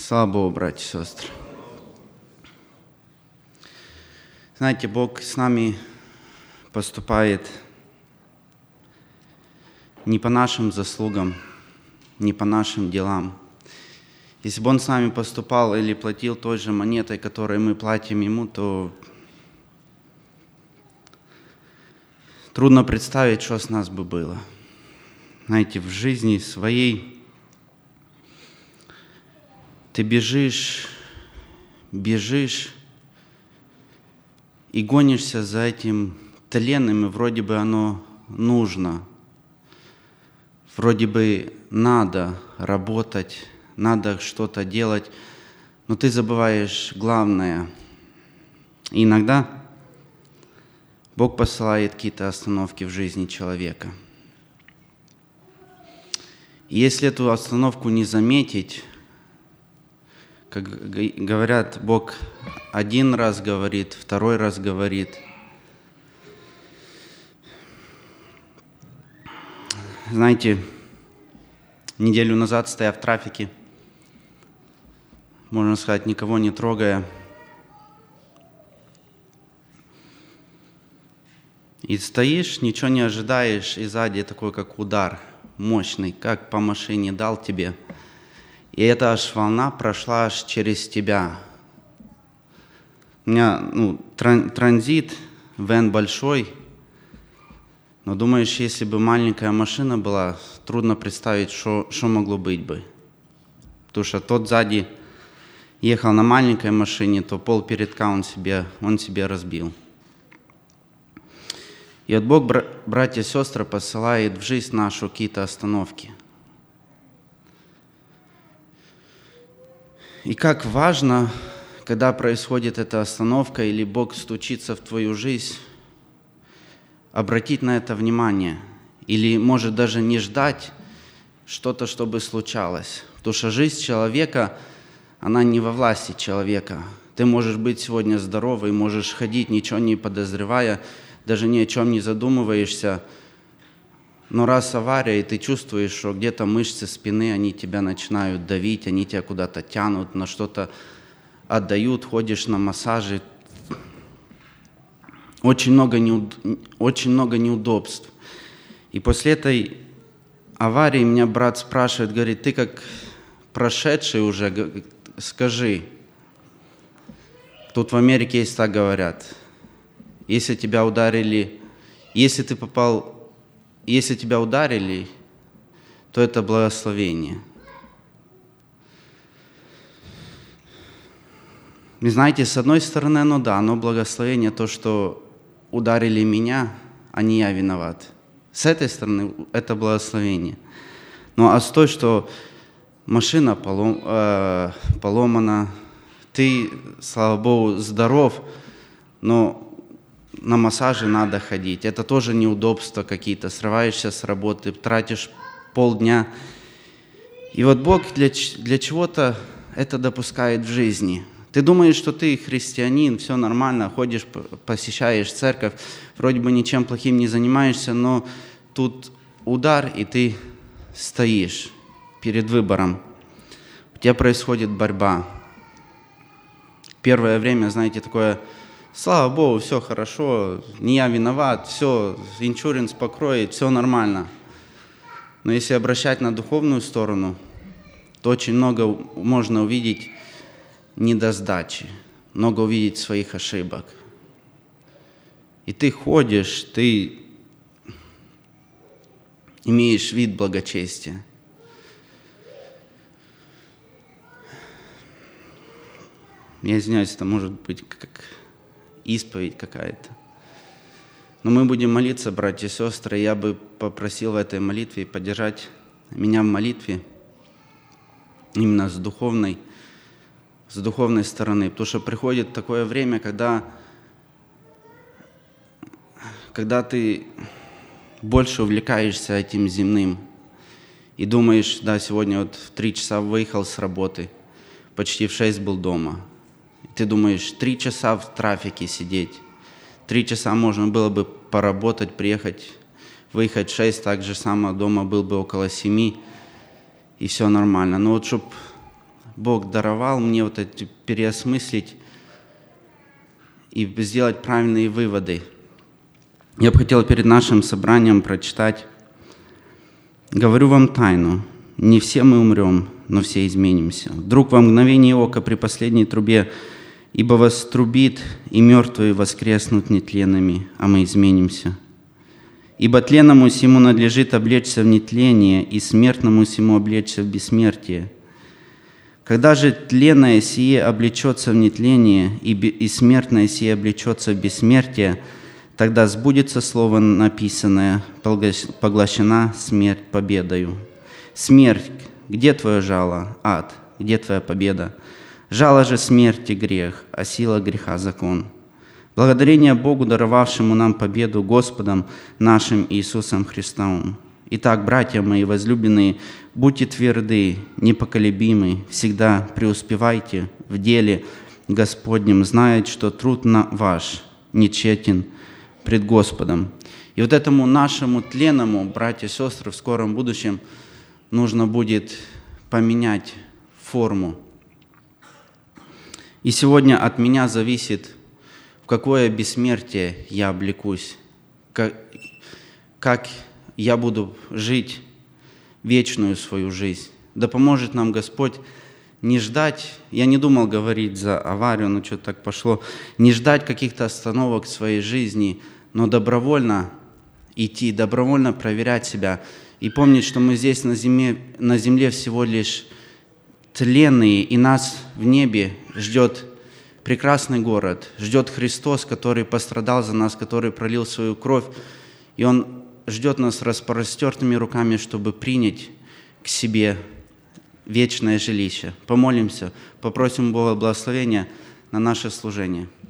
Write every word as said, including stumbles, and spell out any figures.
Слава Богу, братья и сестры. Знаете, Бог с нами поступает не по нашим заслугам, не по нашим делам. Если бы Он с нами поступал или платил той же монетой, которой мы платим Ему, то трудно представить, что с нас бы было. Знаете, в жизни своей ты бежишь, бежишь и гонишься за этим тленным, и вроде бы оно нужно, вроде бы надо работать, надо что-то делать, но ты забываешь главное. И иногда Бог посылает какие-то остановки в жизни человека. И если эту остановку не заметить, как говорят, Бог один раз говорит, второй раз говорит. Знаете, неделю назад, стоя в трафике, можно сказать, никого не трогая, и стоишь, ничего не ожидаешь, и сзади такой, как удар мощный, как по машине дал тебе. И эта аж волна прошла аж через тебя. У меня ну, тран- транзит, вэн большой, но думаешь, если бы маленькая машина была, трудно представить, что могло быть бы. Потому что тот сзади ехал на маленькой машине, то пол передка он себе, он себе разбил. И вот Бог, братья и сестры, посылает в жизнь нашу какие-то остановки. И как важно, когда происходит эта остановка или Бог стучится в твою жизнь, обратить на это внимание. Или, может, даже не ждать что-то, чтобы случалось. Потому что жизнь человека, она не во власти человека. Ты можешь быть сегодня здоровый, можешь ходить, ничего не подозревая, даже ни о чем не задумываешься. Но раз авария, и ты чувствуешь, что где-то мышцы спины, они тебя начинают давить, они тебя куда-то тянут, на что-то отдают, ходишь на массажи. Очень много, неуд... очень много неудобств. И после этой аварии меня брат спрашивает, говорит, ты как прошедший уже, скажи. Тут в Америке есть так говорят. Если тебя ударили, если ты попал... Если тебя ударили, то это благословение. И знаете, с одной стороны, оно да, оно благословение, то, что ударили меня, а не я виноват. С этой стороны, это благословение. Ну а с той, что машина полом, э, поломана, ты, слава Богу, здоров, но на массаже надо ходить. Это тоже неудобства какие-то. Срываешься с работы, тратишь полдня. И вот Бог для, для чего-то это допускает в жизни. Ты думаешь, что ты христианин, все нормально, ходишь, посещаешь церковь, вроде бы ничем плохим не занимаешься, но тут удар, и ты стоишь перед выбором. У тебя происходит борьба. Первое время, знаете, такое... Слава Богу, все хорошо, не я виноват, все, иншуренс покроет, все нормально. Но если обращать на духовную сторону, то очень много можно увидеть недосдачи, много увидеть своих ошибок. И ты ходишь, ты имеешь вид благочестия. Я извиняюсь, это может быть как... исповедь какая-то. Но мы будем молиться, братья и сестры. Я бы попросил в этой молитве поддержать меня в молитве именно с духовной, с духовной стороны. Потому что приходит такое время, когда, когда ты больше увлекаешься этим земным и думаешь, да, сегодня вот в три часа выехал с работы, почти в шесть был дома. Ты думаешь, три часа в трафике сидеть, три часа можно было бы поработать, приехать, выехать в шесть, так же само дома был бы около семи, и все нормально. Но вот чтобы Бог даровал мне вот это переосмыслить и сделать правильные выводы. Я бы хотел перед нашим собранием прочитать. «Говорю вам тайну, не все мы умрем, но все изменимся. Вдруг во мгновение ока при последней трубе, ибо вострубит, и мертвые воскреснут нетленными, а мы изменимся. Ибо тленному сему надлежит облечься в нетление, и смертному сему облечься в бессмертие. Когда же тленное сие облечется в нетление, и, и смертное сие облечется в бессмертие, тогда сбудется слово написанное: поглощена смерть победою. Смерть, где твое жало? Ад, где твоя победа? Жало же смерти грех, а сила греха закон. Благодарение Богу, даровавшему нам победу Господом нашим Иисусом Христом. Итак, братья мои возлюбленные, будьте тверды, непоколебимы, всегда преуспевайте в деле Господнем, зная, что труд ваш нечетен пред Господом». И вот этому нашему тленному, братья и сестры, в скором будущем нужно будет поменять форму. И сегодня от меня зависит, в какое бессмертие я облекусь, как, как я буду жить вечную свою жизнь. Да поможет нам Господь не ждать, я не думал говорить за аварию, но что-то так пошло, не ждать каких-то остановок в своей жизни, но добровольно идти, добровольно проверять себя и помнить, что мы здесь на земле, на земле всего лишь тленные, и нас в небе ждет прекрасный город, ждет Христос, который пострадал за нас, который пролил свою кровь, и Он ждет нас распростертыми руками, чтобы принять к себе вечное жилище. Помолимся, попросим Бога благословения на наше служение.